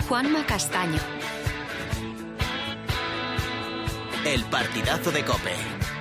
Juanma Castaño. El partidazo de COPE.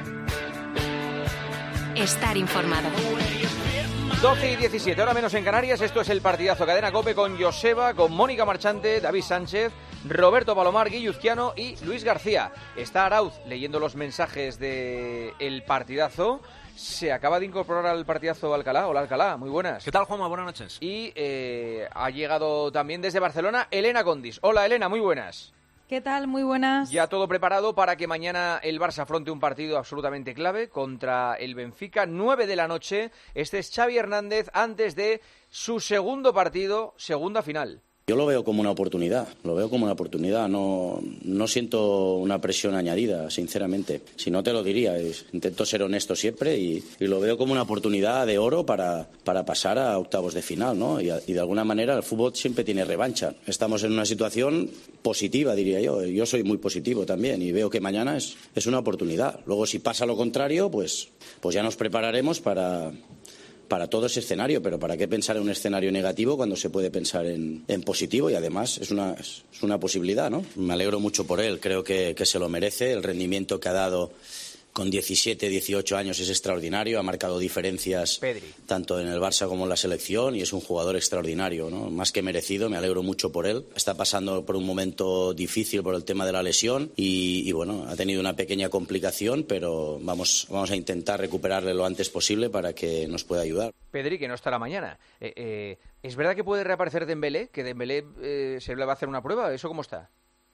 Estar informado. 12:17, hora menos en Canarias. Esto es el partidazo Cadena COPE con Joseba, con Mónica Marchante, David Sánchez, Roberto Palomar, Guilluzquiano y Luis García. Está Arauz leyendo los mensajes del partidazo. Se acaba de incorporar al partidazo Alcalá. Hola Alcalá, muy buenas. ¿Qué tal, Juanma? Buenas noches. Y ha llegado también desde Barcelona Elena Condis. Hola Elena, muy buenas. ¿Qué tal? Muy buenas. Ya todo preparado para que mañana el Barça afronte un partido absolutamente clave contra el Benfica, 9 de la noche. Este es Xavi Hernández antes de su segundo partido, segunda final. Yo lo veo como una oportunidad, no siento una presión añadida, sinceramente. Si no te lo diría, intento ser honesto siempre y lo veo como una oportunidad de oro para pasar a octavos de final, ¿no? Y de alguna manera el fútbol siempre tiene revancha. Estamos en una situación positiva, diría yo. Yo soy muy positivo también y veo que mañana es una oportunidad. Luego, si pasa lo contrario, pues ya nos prepararemos para todo ese escenario, pero ¿para qué pensar en un escenario negativo cuando se puede pensar en positivo? Y además es una posibilidad, ¿no? Me alegro mucho por él, creo que se lo merece. El rendimiento que ha dado con 17, 18 años es extraordinario, ha marcado diferencias Pedri, tanto en el Barça como en la selección y es un jugador extraordinario, ¿no? Más que merecido, me alegro mucho por él. Está pasando por un momento difícil por el tema de la lesión y bueno, ha tenido una pequeña complicación, pero vamos a intentar recuperarle lo antes posible para que nos pueda ayudar. Pedri, que no estará mañana. ¿Es verdad que puede reaparecer Dembélé? ¿Que Dembélé se le va a hacer una prueba? ¿Eso cómo está?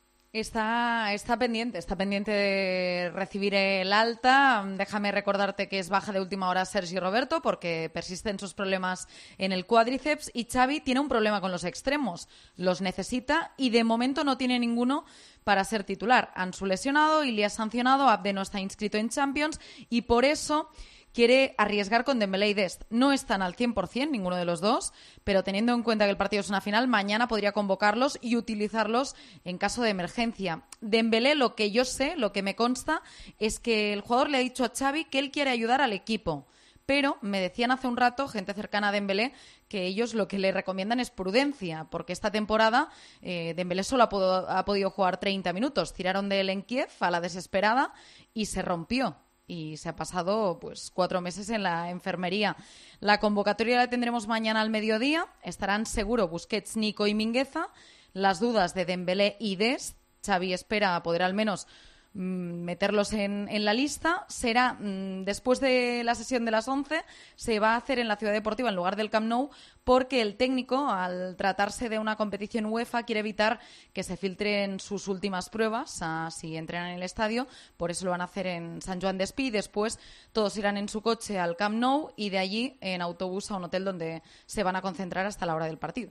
Está pendiente de recibir el alta. Déjame recordarte que es baja de última hora Sergi Roberto porque persisten sus problemas en el cuádriceps y Xavi tiene un problema con los extremos. Los necesita y de momento no tiene ninguno para ser titular. Ansu lesionado, Ilias sancionado, Abde no está inscrito en Champions y por eso quiere arriesgar con Dembélé y Dest. No están al 100% ninguno de los dos, pero teniendo en cuenta que el partido es una final, mañana podría convocarlos y utilizarlos en caso de emergencia. Dembélé, lo que yo sé, lo que me consta, es que el jugador le ha dicho a Xavi que él quiere ayudar al equipo. Pero me decían hace un rato, gente cercana a Dembélé, que ellos lo que le recomiendan es prudencia, porque esta temporada Dembélé solo ha podido jugar 30 minutos. Tiraron de él en Kiev a la desesperada y se rompió. Y se ha pasado 4 meses en la enfermería. La convocatoria la tendremos mañana al mediodía. Estarán seguro Busquets, Nico y Mingueza. Las dudas de Dembélé y Dest. Xavi espera poder al menos meterlos en la lista. Será después de la sesión de las 11, se va a hacer en la Ciudad Deportiva en lugar del Camp Nou, porque el técnico, al tratarse de una competición UEFA, quiere evitar que se filtren sus últimas pruebas si entrenan en el estadio. Por eso lo van a hacer en Sant Joan d'Espí. Después todos irán en su coche al Camp Nou y de allí en autobús a un hotel donde se van a concentrar hasta la hora del partido.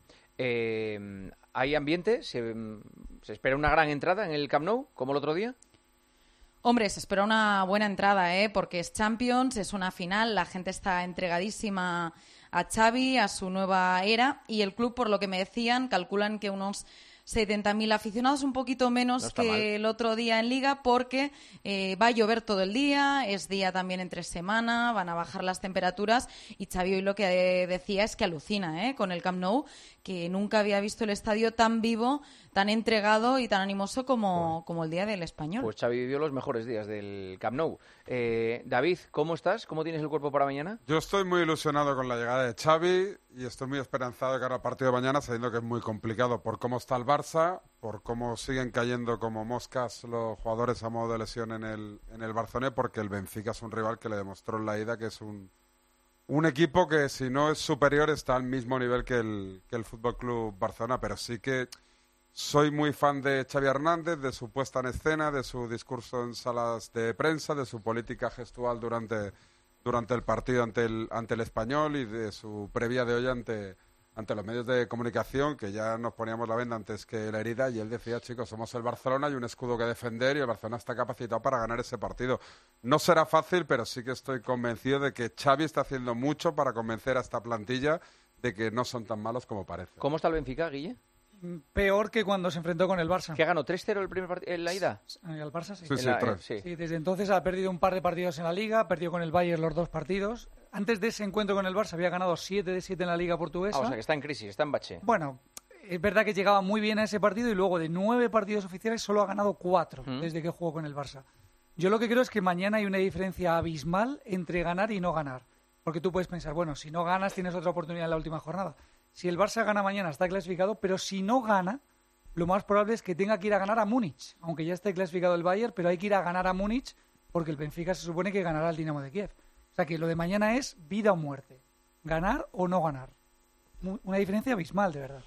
¿Hay ambiente? ¿Se espera una gran entrada en el Camp Nou, como el otro día? Hombre, se espera una buena entrada, porque es Champions, es una final, la gente está entregadísima a Xavi, a su nueva era, y el club, por lo que me decían, calculan que unos 70.000 aficionados, un poquito menos que el otro día en Liga, porque va a llover todo el día, es día también entre semana, van a bajar las temperaturas y Xavi hoy lo que decía es que alucina con el Camp Nou, que nunca había visto el estadio tan vivo, tan entregado y tan animoso como el día del Español. Pues Xavi vivió los mejores días del Camp Nou. David, ¿cómo estás? ¿Cómo tienes el cuerpo para mañana? Yo estoy muy ilusionado con la llegada de Xavi y estoy muy esperanzado de cara al partido de mañana, sabiendo que es muy complicado por cómo está el Barça, por cómo siguen cayendo como moscas los jugadores a modo de lesión en el Barcelona, porque el Benfica es un rival que le demostró en la ida que es un equipo que, si no es superior, está al mismo nivel que el Fútbol Club Barcelona, pero sí que soy muy fan de Xavi Hernández, de su puesta en escena, de su discurso en salas de prensa, de su política gestual durante el partido ante el Español y de su previa de hoy ante los medios de comunicación, que ya nos poníamos la venda antes que la herida, y él decía, chicos, somos el Barcelona, hay un escudo que defender y el Barcelona está capacitado para ganar ese partido. No será fácil, pero sí que estoy convencido de que Xavi está haciendo mucho para convencer a esta plantilla de que no son tan malos como parece. ¿Cómo está el Benfica, Guille? Peor que cuando se enfrentó con el Barça. ¿Que ganó 3-0 el primer partido en la ida? ¿El Barça? Sí. Sí. Desde entonces ha perdido un par de partidos en la Liga, perdió con el Bayern los 2 partidos. Antes de ese encuentro con el Barça había ganado 7 de 7 en la Liga portuguesa. O sea que está en crisis, está en bache. Bueno, es verdad que llegaba muy bien a ese partido y luego de 9 partidos oficiales solo ha ganado 4 desde que jugó con el Barça. Yo lo que creo es que mañana hay una diferencia abismal entre ganar y no ganar. Porque tú puedes pensar, bueno, si no ganas tienes otra oportunidad en la última jornada. Si el Barça gana mañana está clasificado, pero si no gana, lo más probable es que tenga que ir a ganar a Múnich. Aunque ya esté clasificado el Bayern, pero hay que ir a ganar a Múnich porque el Benfica se supone que ganará al Dinamo de Kiev. O sea que lo de mañana es vida o muerte. Ganar o no ganar. Una diferencia abismal, de verdad.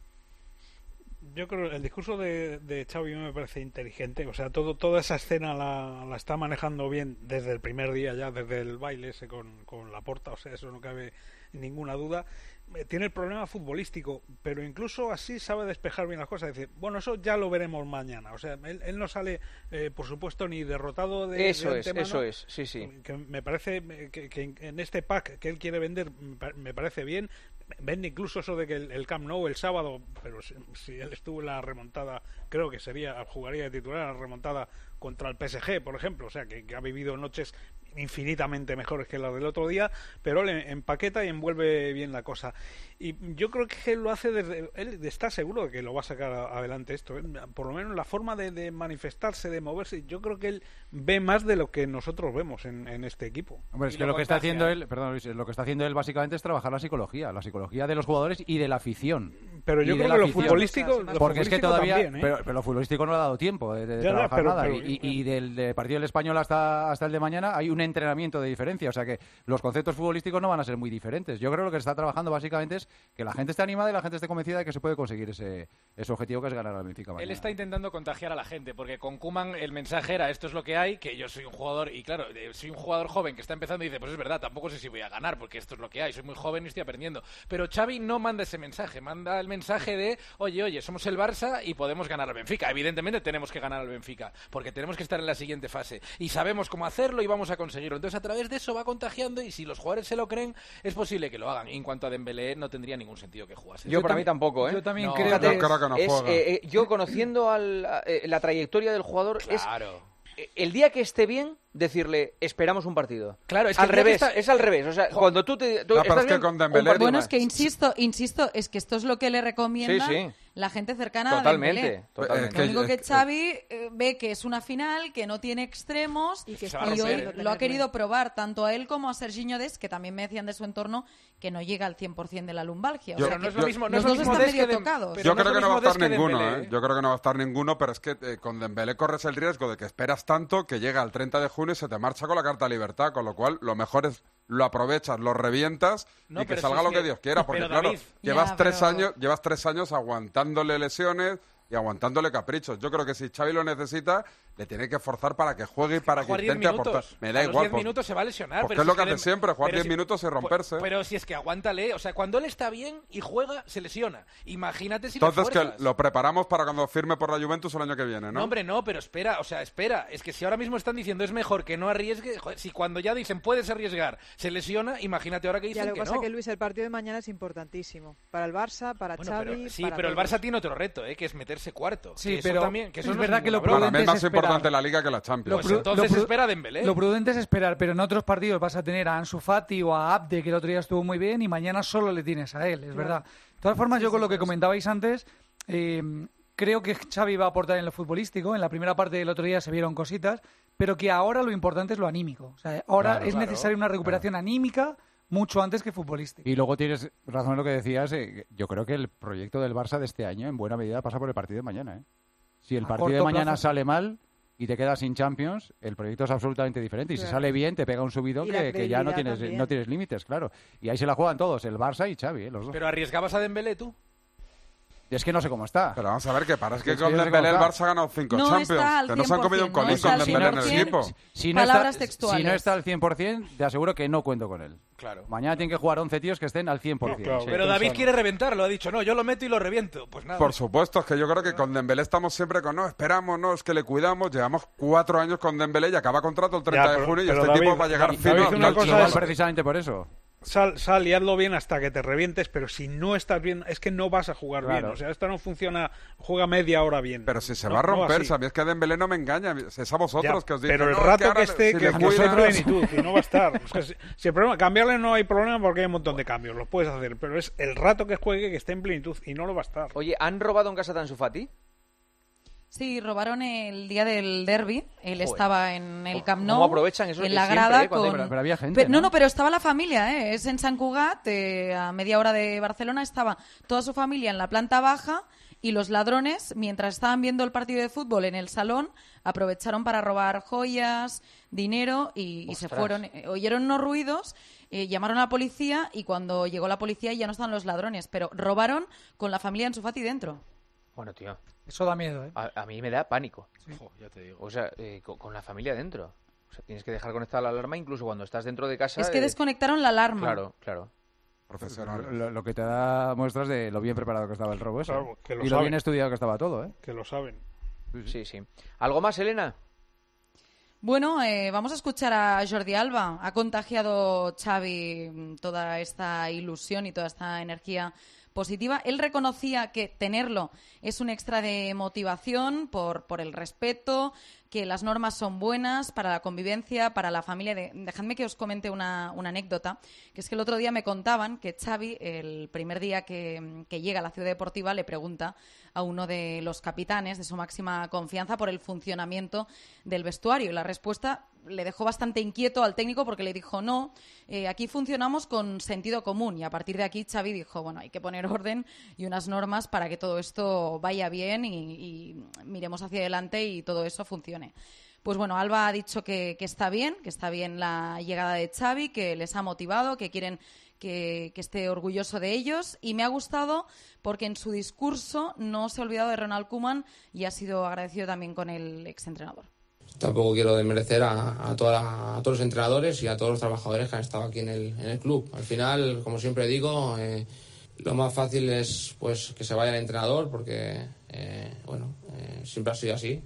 Yo creo que el discurso de Xavi me parece inteligente. O sea, toda esa escena la está manejando bien desde el primer día ya, desde el baile ese con Laporta. O sea, eso no cabe ninguna duda. Tiene el problema futbolístico, pero incluso así sabe despejar bien las cosas. Es decir, bueno, eso ya lo veremos mañana. O sea, él no sale, por supuesto, ni derrotado de antemano. Eso es, sí. Que me parece que en este pack que él quiere vender me parece bien. Vende incluso eso de que el Camp Nou el sábado, pero si él estuvo en la remontada, creo que jugaría de titular en la remontada contra el PSG, por ejemplo. O sea, que ha vivido noches infinitamente mejores que las del otro día, pero él empaqueta y envuelve bien la cosa. Y yo creo que él lo hace él está seguro de que lo va a sacar adelante esto, ¿eh? Por lo menos la forma de manifestarse, de moverse, yo creo que él ve más de lo que nosotros vemos en este equipo. Hombre, es que lo que está haciendo él, perdón Luis, lo que está haciendo él básicamente es trabajar la psicología de los jugadores y de la afición. Pero yo creo que lo futbolístico porque es que todavía también, ¿eh? pero lo futbolístico no le ha dado tiempo de trabajar nada. Y del partido del Español hasta el de mañana hay un entrenamiento de diferencia, o sea que los conceptos futbolísticos no van a ser muy diferentes. Yo creo que lo que está trabajando básicamente es que la gente esté animada y la gente esté convencida de que se puede conseguir ese objetivo que es ganar al Benfica mañana. Él está intentando contagiar a la gente, porque con Koeman el mensaje era esto es lo que hay, que yo soy un jugador, y claro, soy un jugador joven que está empezando y dice, pues es verdad, tampoco sé si voy a ganar, porque esto es lo que hay, soy muy joven y estoy aprendiendo. Pero Xavi no manda ese mensaje, manda el mensaje de, oye, somos el Barça y podemos ganar al Benfica. Evidentemente tenemos que ganar al Benfica, porque tenemos que estar en la siguiente fase, y sabemos cómo hacerlo y vamos a conseguirlo. Entonces a través de eso va contagiando, y si los jugadores se lo creen, es posible que lo hagan. Y en cuanto a Dembélé, no tendría ningún sentido que jugase. Yo para mí tampoco, ¿eh? Yo también creo que no juega. Yo conociendo la trayectoria del jugador, claro. El día que esté bien, decirle, esperamos un partido. Claro, es que es al revés. O sea, cuando tú estás pero es que bien, con Dembélé... Bueno, es que insisto, es que esto es lo que le recomienda la gente cercana a Dembélé. Totalmente. Lo único que Xavi ve que es una final, que no tiene extremos, y hoy lo ha querido probar tanto a él como a Serginho Dest, que también me decían de su entorno que no llega al 100% de la lumbalgia. O sea, no es lo mismo, los dos están medio tocados. Yo creo que no va a estar ninguno, Yo creo que no va a estar ninguno, pero es que con Dembélé corres el riesgo de que esperas tanto que llega el 30 de junio y se te marcha con la carta de libertad, con lo cual lo mejor es lo aprovechas, lo revientas y que salga lo que Dios quiera, porque claro, David, llevas 3 años aguantándole lesiones y aguantándole caprichos. Yo creo que si Xavi lo necesita, le tiene que forzar para que juegue y para que intente aportar. Me da igual. 10 minutos se va a lesionar. Porque es lo que hace siempre, jugar 10 minutos y romperse. Pero si es que aguántale, o sea, cuando él está bien y juega, se lesiona. Imagínate si entonces le fuerzas. Que lo preparamos para cuando firme por la Juventus el año que viene, ¿no? No, hombre, no, pero espera. Es que si ahora mismo están diciendo es mejor que no arriesgue, joder, si cuando ya dicen puedes arriesgar, se lesiona, imagínate ahora que dicen ya, lo que pasa no. Es que, Luis, el partido de mañana es importantísimo. Para el Barça, para Xavi, pero el Barça tiene otro reto, que es meterse cuarto. Sí, pero también, que eso es no verdad es que lo Para mí prudente es más importante la Liga que la Champions. Pues entonces espera Dembélé. Lo prudente es esperar, pero en otros partidos vas a tener a Ansu Fati o a Abde, que el otro día estuvo muy bien, y mañana solo le tienes a él, es verdad. De todas formas, yo con lo que comentabais antes, creo que Xavi va a aportar en lo futbolístico. En la primera parte del otro día se vieron cositas, pero que ahora lo importante es lo anímico. O sea, ahora es necesaria una recuperación anímica mucho antes que futbolística. Y luego tienes razón en lo que decías. Yo creo que el proyecto del Barça de este año, en buena medida, pasa por el partido de mañana. Si el partido de mañana sale mal y te quedas sin Champions, el proyecto es absolutamente diferente. Y si sale bien, te pega un subidón que ya no tienes límites, claro. Y ahí se la juegan todos, el Barça y Xavi, los dos. ¿Pero arriesgabas a Dembélé tú? Y es que no sé cómo está. Pero vamos a ver, que parece que con Dembélé el Barça ha ganado 5 Champions. Que no se han comido un colín con Dembélé en el equipo. Si no está al 100%, te aseguro que no cuento con él. Claro. Mañana tienen que jugar 11 tíos que estén al 100%. Claro, pero David quiere reventarlo, ha dicho, no, yo lo meto y lo reviento. Pues nada. Por supuesto, es que yo creo que con Dembélé estamos siempre con, no, esperamos, no, es que le cuidamos. Llevamos 4 años con Dembélé y acaba contrato el 30 de junio y este tipo va a llegar fino. Precisamente por eso. Sal y hazlo bien hasta que te revientes, pero si no estás bien, es que no vas a jugar Claro. bien. O sea, esto no funciona, juega media hora bien. Pero si se No, va a romper, no ¿sabéis que Dembélé no me engaña? Es a vosotros Ya, que os dicen. pero el "No, es rato que ahora esté, si que le esté en cuidas". plenitud, y no va a estar. O sea, si el problema, cambiarle no hay problema porque hay un montón de cambios, los puedes hacer, pero es el rato que juegue que esté en plenitud y no lo va a estar. Oye, ¿han robado en casa de Ansu Fati? Sí, robaron el día del derbi. Él estaba en el Camp Nou. ¿Cómo aprovechan eso en de la siempre, grada cuando hay- con... Pero había gente, No, pero estaba la familia, ¿eh? Es en Sant Cugat, a media hora de Barcelona. Estaba toda su familia en la planta baja y los ladrones, mientras estaban viendo el partido de fútbol en el salón, aprovecharon para robar joyas, dinero y se Ostras. fueron. Oyeron unos ruidos, llamaron a la policía y cuando llegó la policía ya no estaban los ladrones, pero robaron con la familia de Ansu Fati dentro. Bueno, tío, Eso da miedo, ¿eh? a mí me da pánico. Jo, ya te digo. O sea, con la familia dentro. O sea, tienes que dejar conectada la alarma incluso cuando estás dentro de casa. Es que desconectaron la alarma. Claro, claro. Profesionales. Lo que te da muestras de lo bien preparado que estaba el robo ese. Claro, que lo Y lo saben. bien estudiado que estaba todo, ¿eh? Que lo saben. Sí, sí. ¿Algo más, Elena? Bueno, vamos a escuchar a Jordi Alba. Ha contagiado Xavi toda esta ilusión y toda esta energía positiva. Él reconocía que tenerlo es un extra de motivación por el respeto, que las normas son buenas para la convivencia, para la familia. Dejadme que os comente una anécdota, que es que el otro día me contaban que Xavi, el primer día que llega a la ciudad deportiva, le pregunta a uno de los capitanes de su máxima confianza por el funcionamiento del vestuario. Y la respuesta le dejó bastante inquieto al técnico porque le dijo, no, aquí funcionamos con sentido común. Y a partir de aquí Xavi dijo, bueno, hay que poner orden y unas normas para que todo esto vaya bien y miremos hacia adelante y todo eso funcione. Pues bueno, Alba ha dicho que está bien la llegada de Xavi, que les ha motivado, que quieren que esté orgulloso de ellos, y me ha gustado porque en su discurso no se ha olvidado de Ronald Koeman y ha sido agradecido también con el exentrenador. Tampoco quiero desmerecer a todos los entrenadores y a todos los trabajadores que han estado aquí en el club. Al final, como siempre digo, lo más fácil es pues que se vaya el entrenador porque siempre ha sido así.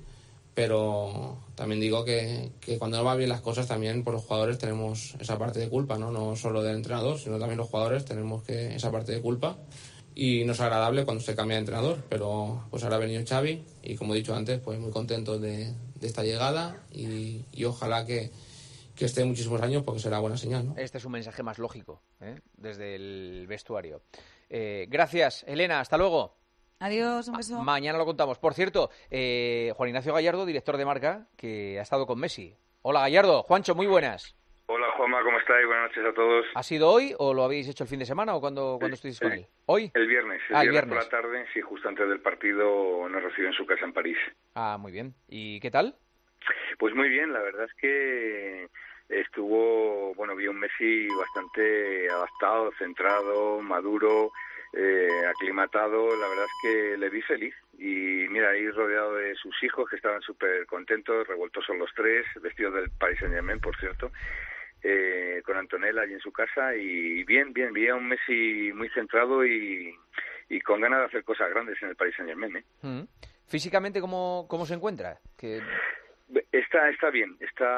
Pero también digo que cuando no van bien las cosas también por los jugadores tenemos esa parte de culpa, no solo del entrenador, sino también los jugadores tenemos esa parte de culpa. Y no es agradable cuando se cambia de entrenador, pero pues ahora ha venido Xavi y como he dicho antes, pues muy contento de esta llegada y ojalá que esté muchísimos años porque será buena señal, ¿no? Este es un mensaje más lógico, desde el vestuario. Gracias, Elena, hasta luego. Adiós, un beso. Mañana lo contamos. Por cierto, Juan Ignacio Gallardo, director de Marca, que ha estado con Messi. Hola, Gallardo. Juancho, muy buenas. Hola, Juanma, ¿cómo estáis? Buenas noches a todos. ¿Ha sido hoy o lo habéis hecho el fin de semana o cuando estuvisteis con él? ¿Hoy? El viernes. El Por viernes. la tarde, sí, justo antes del partido nos recibe en su casa en París. Ah, muy bien. ¿Y qué tal? Pues muy bien, la verdad es que vi un Messi bastante adaptado, centrado, maduro, aclimatado. La verdad es que le vi feliz y mira, ahí rodeado de sus hijos que estaban súper contentos, revoltosos los tres, vestidos del Paris Saint-Germain, por cierto, con Antonella allí en su casa y bien, vi a un Messi muy centrado y con ganas de hacer cosas grandes en el Paris Saint-Germain. Físicamente, ¿cómo se encuentra? Está bien,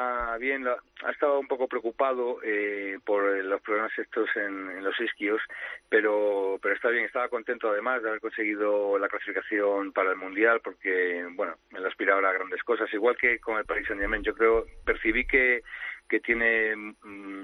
ha estado un poco preocupado por los problemas estos en los isquios, pero está bien, estaba contento además de haber conseguido la clasificación para el Mundial porque, bueno, él aspiraba a grandes cosas, igual que con el Paris Saint-Germain. Yo percibí que tiene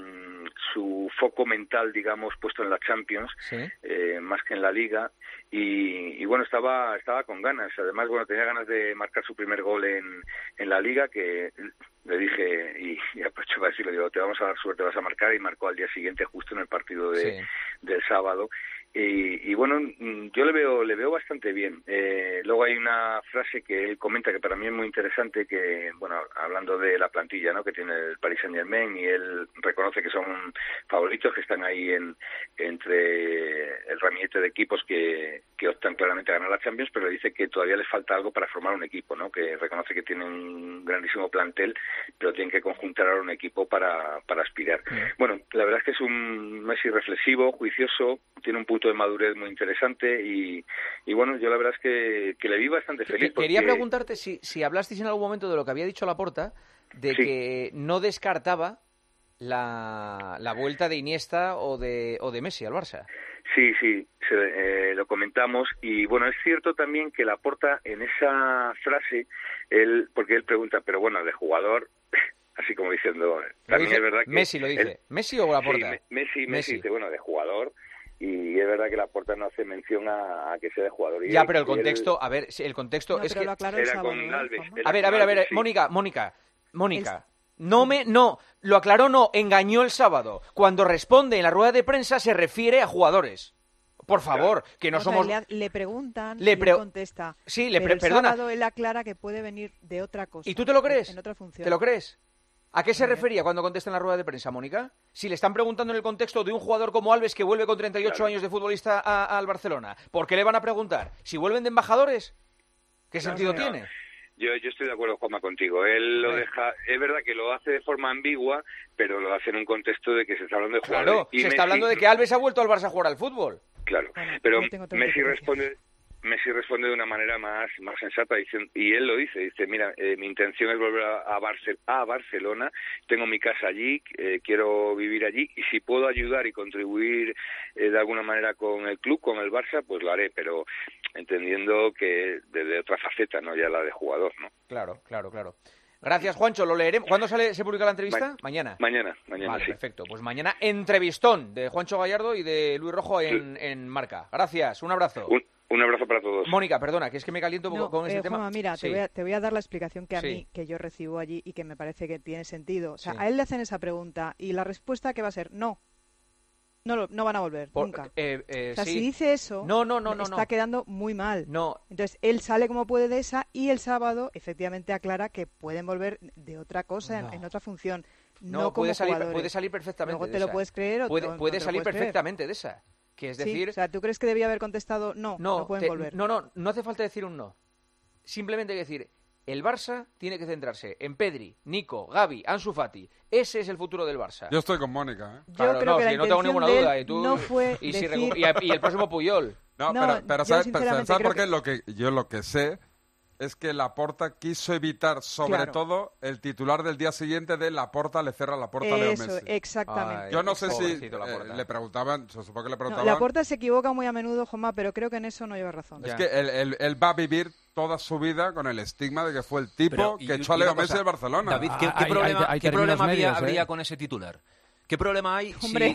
su foco mental, digamos, puesto en la Champions, ¿sí? Más que en la Liga, y bueno, estaba con ganas. Además, bueno, tenía ganas de marcar su primer gol en la Liga, que le dije, y aprovecho para decirle, digo, te vamos a dar suerte, vas a marcar, y marcó al día siguiente justo en el partido del sábado. Y bueno, yo le veo bastante bien. Luego hay una frase que él comenta que para mí es muy interesante, que, bueno, hablando de la plantilla, ¿no?, que tiene el Paris Saint-Germain, y él reconoce que son favoritos, que están ahí entre el ramillete de equipos que optan claramente a ganar la Champions, pero dice que todavía les falta algo para formar un equipo, ¿no?, que reconoce que tienen un grandísimo plantel, pero tienen que conjuntar ahora un equipo para aspirar. Bueno, la verdad es que es un Messi reflexivo, juicioso, tiene un punto de madurez muy interesante y bueno, yo la verdad es que le vi bastante feliz. Quería preguntarte si hablasteis en algún momento de lo que había dicho Laporta, de que no descartaba la vuelta de Iniesta o de Messi al Barça. Sí, lo comentamos, y bueno, es cierto también que Laporta en esa frase, porque él pregunta, pero bueno, de jugador, así como diciendo, también es verdad que... Messi lo dice, ¿Messi o Laporta? Sí, Messi dice, bueno, de jugador, y es verdad que Laporta no hace mención a que sea de jugador. Ya, pero el contexto, el contexto es que... Era con Alves. A ver, sí. Mónica. No, lo aclaró, engañó el sábado. Cuando responde en la rueda de prensa se refiere a jugadores. Por favor, que no somos... Le preguntan y él contesta. Sí, pero perdona. El sábado él aclara que puede venir de otra cosa. ¿Y tú te lo crees? En otra función. ¿Te lo crees? ¿A qué se refería cuando contesta en la rueda de prensa, Mónica? Si le están preguntando en el contexto de un jugador como Alves que vuelve con 38 años de futbolista al Barcelona, ¿por qué le van a preguntar? ¿Si vuelven de embajadores? ¿Qué sentido tiene? Yo estoy de acuerdo, Juanma, contigo. Él lo deja, es verdad que lo hace de forma ambigua, pero lo hace en un contexto de que se está hablando de jugadores. Claro, se está hablando de que Alves ha vuelto al Barça a jugar al fútbol. Claro, pero Messi responde de una manera más sensata, y él lo dice, mira, mi intención es volver a Barcelona, tengo mi casa allí, quiero vivir allí, y si puedo ayudar y contribuir de alguna manera con el club, con el Barça, pues lo haré, pero entendiendo que desde otra faceta, no ya la de jugador, ¿no? Claro. Gracias, Juancho, lo leeremos. ¿Cuándo se publica la entrevista? Mañana. Mañana, vale, sí. Perfecto. Pues mañana entrevistón de Juancho Gallardo y de Luis Rojo en Marca. Gracias, un abrazo. Un abrazo para todos. Mónica, perdona, que es que me caliento un poco con este tema. Juanma, mira, te voy a dar la explicación que yo recibo allí y que me parece que tiene sentido. O sea, a él le hacen esa pregunta y la respuesta que va a ser no. No van a volver, nunca. Si dice eso, está quedando muy mal. No. Entonces, él sale como puede de esa y el sábado efectivamente aclara que pueden volver de otra cosa, en otra función. No como jugadores. Puede salir perfectamente Luego de te esa. lo puedes creer o puede salir perfectamente de esa. Que es decir... O sea, ¿tú crees que debía haber contestado no pueden volver? No hace falta decir un no. Simplemente hay que decir... El Barça tiene que centrarse en Pedri, Nico, Gavi, Ansu Fati. Ese es el futuro del Barça. Yo estoy con Mónica, ¿eh? Yo creo que la no tengo ninguna duda. Y tú, no fue y el próximo Puyol. Pero ¿sabes por qué? Lo que sé es que Laporta quiso evitar, sobre todo, el titular del día siguiente de Laporta le cierra la puerta a Leo Messi. Exactamente. Yo no sé si le preguntaban, se supone que le preguntaban... Laporta se equivoca muy a menudo, Juanma, pero creo que en eso no lleva razón. Es que él va a vivir toda su vida con el estigma de que fue el tipo que echó a Leo Messi del Barcelona. David, ¿qué problema habría con ese titular? ¿Qué problema hay?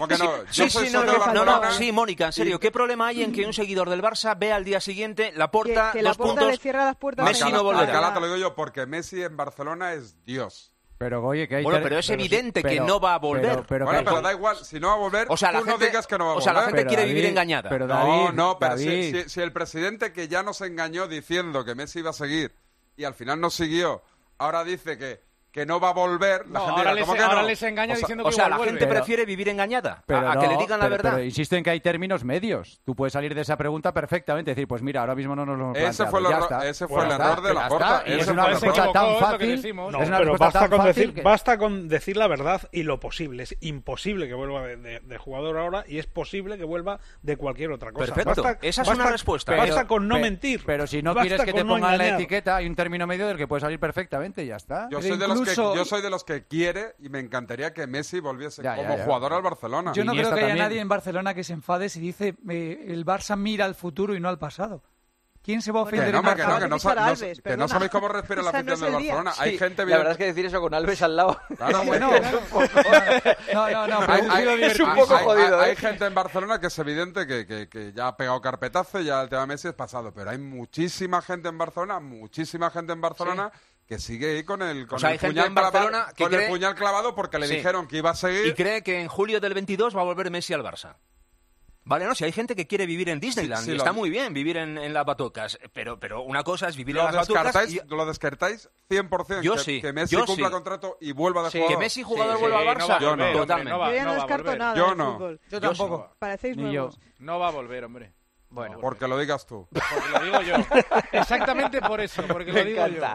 Sí, Mónica, en serio, ¿qué problema hay en que un seguidor del Barça vea al día siguiente Laporta, que Laporta le cierra las puertas Messi no volverá? Alcalá, te lo digo yo, porque Messi en Barcelona es Dios. Pero oye, que hay pero es evidente que no va a volver. Pero da igual, si no va a volver, tú no digas que no va a volver. O sea, la gente quiere vivir engañada. Pero David, pero si el presidente que ya nos engañó diciendo que Messi iba a seguir y al final no siguió, ahora dice que no va a volver, la gente dirá, ¿cómo que no? Ahora les engaña diciendo que la gente prefiere vivir engañada a que le digan la verdad. Pero insisto en que hay términos medios. Tú puedes salir de esa pregunta perfectamente, decir, pues mira, ahora mismo no nos lo hemos planteado. Ese fue el error de Laporta. Es una respuesta tan fácil. Basta con decir la verdad y lo posible. Es imposible que vuelva de jugador ahora y es posible que vuelva de cualquier otra cosa. Perfecto, esa es una respuesta. Basta con no mentir. Pero si no quieres que te pongan la etiqueta, hay un término medio del que puede salir perfectamente y ya está. Yo soy de los que quiere y me encantaría que Messi volviese como jugador al Barcelona. Yo no creo que haya nadie en Barcelona que se enfade si dice el Barça mira al futuro y no al pasado. ¿Quién se va a ofender en Barcelona? Que no sabéis cómo respira la afición del Barcelona. Sí, hay gente la verdad es que decir eso con Alves al lado. Claro, bueno. Es un poco jodido. Hay gente en Barcelona que es evidente que ya ha pegado carpetazo y ya el tema Messi es pasado. Pero hay muchísima gente en Barcelona, que sigue ahí con el puñal clavado porque le dijeron que iba a seguir. Y cree que en julio del 22 va a volver Messi al Barça. Vale, no, si hay gente que quiere vivir en Disneyland, y está muy bien vivir en las batucas, pero una cosa es vivir en las batucas. ¿Lo descartáis 100%? Yo sí. Que Messi cumpla contrato y vuelva de jugador. Que Messi jugador vuelva al Barça. Yo no. Totalmente. Yo ya no descarto nada Yo del no. fútbol. Yo tampoco. Parecéis nuevos. No va a volver, hombre. Bueno, porque lo digas tú. Porque lo digo yo. Exactamente por eso, porque lo digo yo.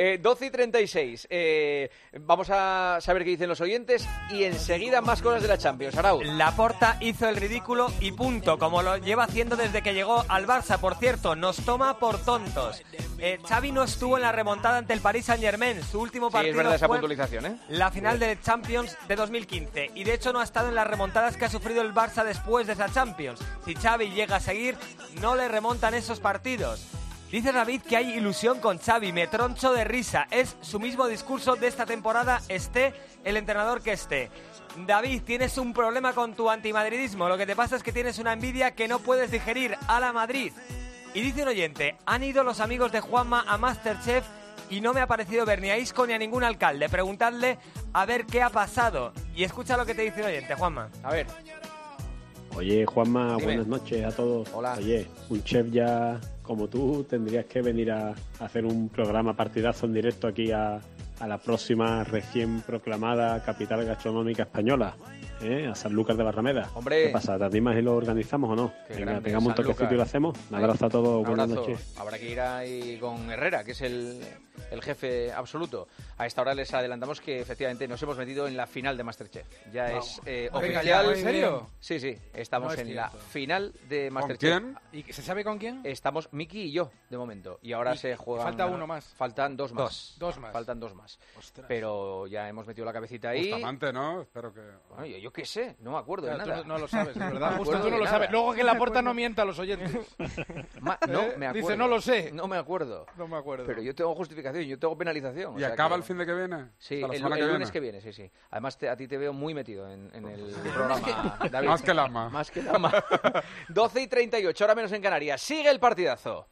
12:36. Vamos a saber qué dicen los oyentes y enseguida más cosas de la Champions. Arauz. Laporta hizo el ridículo y punto, como lo lleva haciendo desde que llegó al Barça. Por cierto, nos toma por tontos. Xavi no estuvo en la remontada ante el Paris Saint-Germain. Su último partido es verdad esa fue puntualización, ¿eh? la final de Champions de 2015. Y de hecho no ha estado en las remontadas que ha sufrido el Barça después de esa Champions. Si Xavi llega a seguir, no le remontan esos partidos. Dice David que hay ilusión con Xavi, me troncho de risa. Es su mismo discurso de esta temporada, esté el entrenador que esté. David, tienes un problema con tu antimadridismo. Lo que te pasa es que tienes una envidia que no puedes digerir. ¡A la Madrid! Y dice un oyente, han ido los amigos de Juanma a Masterchef y no me ha parecido ver ni a Isco ni a ningún alcalde. Preguntadle a ver qué ha pasado. Y escucha lo que te dice el oyente, Juanma. A ver. Oye, Juanma, Dime. buenas noches a todos. Hola. Oye, un chef ya como tú tendrías que venir a hacer un programa partidazo en directo aquí a la próxima recién proclamada capital gastronómica española, a Sanlúcar de Barrameda. Hombre. ¿Qué pasa? ¿Te animas y lo organizamos o no? Qué Venga, grande, pegamos un Sanlúcar. toquecito y lo hacemos. Un abrazo a todos, Un buenas abrazo. noches. Habrá que ir ahí con Herrera, que es el jefe absoluto. A esta hora les adelantamos que efectivamente nos hemos metido en la final de Masterchef. Ya es oficial. ¿En serio? Sí, sí, estamos No es en la cierto. final de ¿Con Masterchef. quién? ¿Y se sabe con quién? Estamos Miki y yo, de momento. Y ahora Y se juegan... falta uno más. Faltan dos más. Dos más. Faltan dos más. Ostras. Pero ya hemos metido la cabecita ahí. Bustamante, ¿no? Espero que... Bueno, yo qué sé, no me acuerdo de Claro, nada. tú no lo sabes, es No verdad. me Justo acuerdo tú no de lo nada. sabes. Luego que Laporta no mienta a los oyentes. No me acuerdo. Dice, no lo sé. No me acuerdo. No me acuerdo. Pero yo tengo justificación, yo tengo penalización. o ¿Y sea acaba que- el fin de que viene? Sí, O sea, la el semana lunes que viene, sí, sí. Además, a ti te veo muy metido en el programa, David. Más que el ama. Más que el ama. 12:38, ahora menos en Canarias. Sigue el partidazo.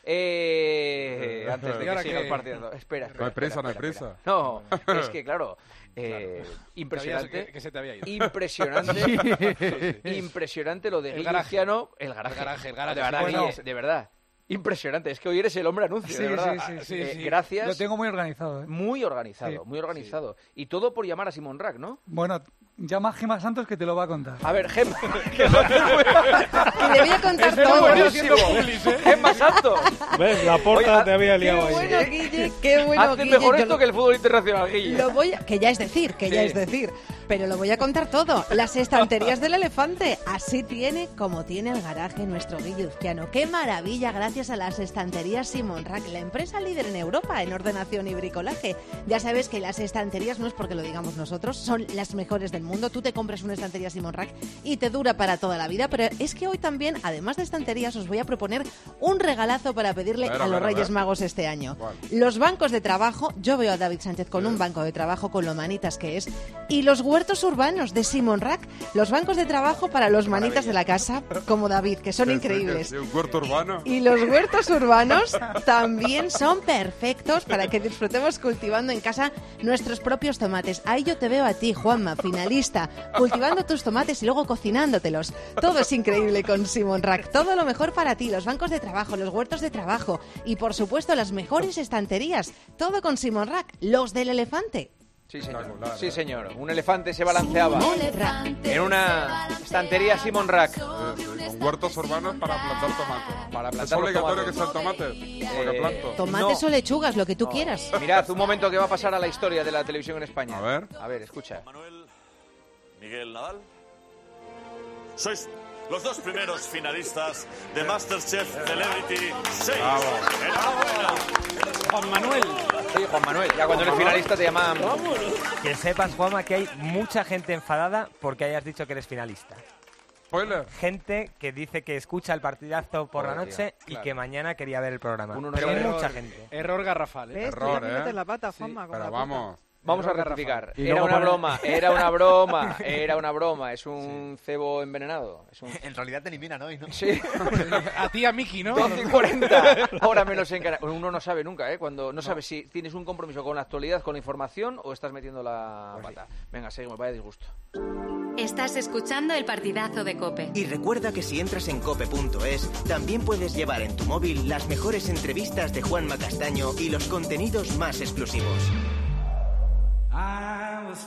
Antes de ¿Y que ahora siga qué? el partidazo. Espera. No hay prisa, no hay espera. prisa. No, es que claro, impresionante. Que se te había ido. Impresionante. Impresionante lo de El Guille garaje. Luciano. El garaje. El garaje. De verdad, Bueno. Guille, de verdad. Impresionante. Es que hoy eres el hombre anuncio, Sí, de verdad. sí. Gracias. Lo tengo muy organizado, ¿eh? Muy organizado, Sí. muy organizado. Y todo por llamar a Simon Rack, ¿no? Bueno, llama a Gemma Santos que te lo va a contar. A ver, Gemma. Que le voy a contar todo. Buenísimo. Gemma Santos. ¿Ves? La porta Oye, te había Qué liado ahí. bueno, Guille, qué bueno, Hace Guille. mejor Yo esto lo- que el fútbol internacional, Guille. Lo voy a... Que ya es decir, pero lo voy a contar todo. Las estanterías del elefante, así tiene como tiene el garaje nuestro Guille Uzquiano. ¡Qué maravilla! Gracias a las estanterías Simon Rack, la empresa líder en Europa en ordenación y bricolaje. Ya sabes que las estanterías, no es porque lo digamos nosotros, son las mejores del mundo. Tú te compras una estantería Simon Rack y te dura para toda la vida, pero es que hoy también, además de estanterías, os voy a proponer un regalazo para pedirle a los Reyes Magos este año. ¿Cuál? Los bancos de trabajo, yo veo a David Sánchez con un banco de trabajo con lo manitas que es, y los huertos urbanos de Simon Rack, los bancos de trabajo para los manitas de la casa, como David, que son increíbles. Sí, un huerto urbano. Y los huertos urbanos también son perfectos para que disfrutemos cultivando en casa nuestros propios tomates. Ahí yo te veo a ti, Juanma, finalista, cultivando tus tomates y luego cocinándotelos. Todo es increíble con Simon Rack. Todo lo mejor para ti, los bancos de trabajo, los huertos de trabajo y, por supuesto, las mejores estanterías. Todo con Simon Rack, los del elefante. Sí, señor. Sí, señor. Un elefante se balanceaba en una estantería Simon Rack. Sí, con huertos urbanos para plantar tomates. Para ¿Es plantar los obligatorio tomates. que sean tomates? Porque planto. Tomates No. o lechugas, lo que tú quieras. Mirad, un momento que va a pasar a la historia de la televisión en España. A ver. Escucha. Miguel Nadal. Sois los dos primeros finalistas de Masterchef Celebrity 6. ¡Enhorabuena! Juan Manuel. Sí, Juan Manuel. Ya cuando eres finalista te llaman... Que sepas, Juanma, que hay mucha gente enfadada porque hayas dicho que eres finalista. Spoiler. Gente que dice que escucha el partidazo por Joder, la noche tío, y claro. que mañana quería ver el programa. Uno no Pero sabe. mucha gente. Error garrafal. ¿Ves? Tú Error, ya me ¿eh? metes la pata, Juanma. con Pero la vamos. Vamos a Error rectificar. Y Era luego una pone- broma, era una broma, era una broma. Es un cebo envenenado. Es un... En realidad te eliminan hoy, ¿no? Sí. A ti, a Miki, ¿no? 12:40. Ahora menos en Canarias. Uno no sabe nunca, ¿eh? Cuando no sabe si tienes un compromiso con la actualidad, con la información o estás metiendo la pata. Venga, seguimos, vaya disgusto. Estás escuchando el partidazo de COPE. Y recuerda que si entras en cope.es, también puedes llevar en tu móvil las mejores entrevistas de Juanma Castaño y los contenidos más exclusivos.